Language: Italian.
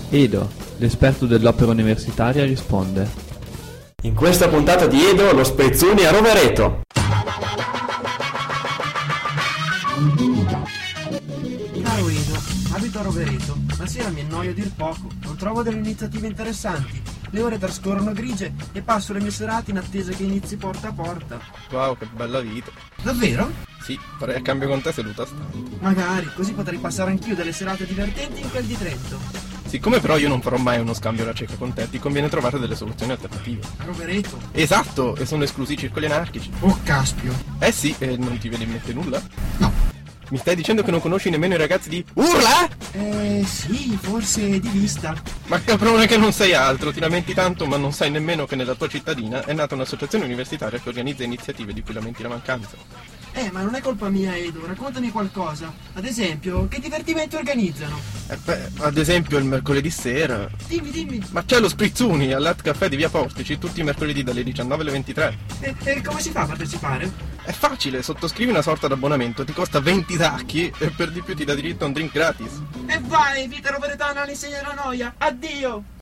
Edo, l'esperto dell'opera universitaria, risponde. In questa puntata di Edo, lo Spezzoni a Rovereto. Caro Edo, abito a Rovereto. La sera mi annoio a dir poco, non trovo delle iniziative interessanti. Le ore trascorrono grigie e passo le mie serate in attesa che inizi Porta a Porta. Wow, che bella vita. Davvero? Sì, farei a cambio con te seduta stante. Magari, così potrei passare anch'io delle serate divertenti in quel di Trento. Siccome però io non farò mai uno scambio alla cieca con te, ti conviene trovare delle soluzioni alternative. A Rovereto? Esatto, e sono esclusi i circoli anarchici. Oh caspio. Eh sì, e non ti vedi in mente nulla? No. Mi stai dicendo che non conosci nemmeno i ragazzi di Urla? Sì, forse di vista. Ma caprone che non sei altro, ti lamenti tanto ma non sai nemmeno che nella tua cittadina è nata un'associazione universitaria che organizza iniziative di cui lamenti la mancanza. Ma non è colpa mia, Edo, raccontami qualcosa. Ad esempio, che divertimenti organizzano? Ad esempio il mercoledì sera. Dimmi. Ma c'è lo Sprizzuni all'Art Caffè di Via Portici tutti i mercoledì dalle 19 alle 23. E come si fa a partecipare? È facile, sottoscrivi una sorta d'abbonamento, ti costa 20 tacchi e per di più ti dà diritto a un drink gratis. E vai, vita roveretana all'insegna della noia. Addio!